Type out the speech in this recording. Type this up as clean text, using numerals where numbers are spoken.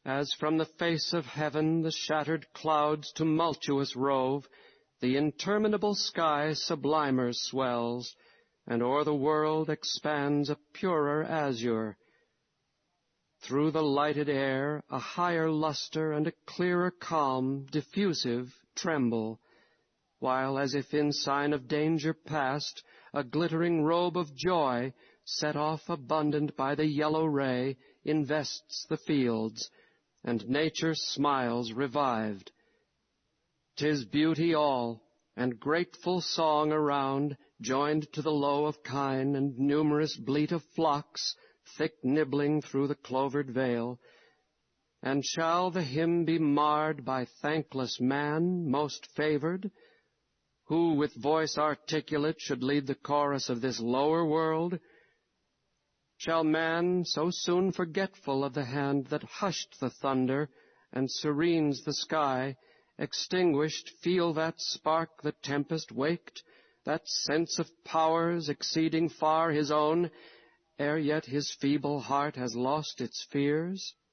As from the face of heaven the shattered clouds tumultuous rove, the interminable sky sublimer swells, and o'er the world expands a purer azure. Through the lighted air a higher luster and a clearer calm, diffusive, tremble, while as if in sign of danger past, a glittering robe of joy, set off abundant by the yellow ray, invests the fields, and nature smiles revived. 'Tis beauty all, and grateful song around, joined to the low of kine and numerous bleat of flocks, thick nibbling through the clovered vale. And shall the hymn be marred by thankless man, most favored, who with voice articulate should lead the chorus of this lower world? Shall man, so soon forgetful of the hand that hushed the thunder and serenes the sky, extinguished, feel that spark the tempest waked, that sense of powers exceeding far his own, ere yet his feeble heart has lost its fears?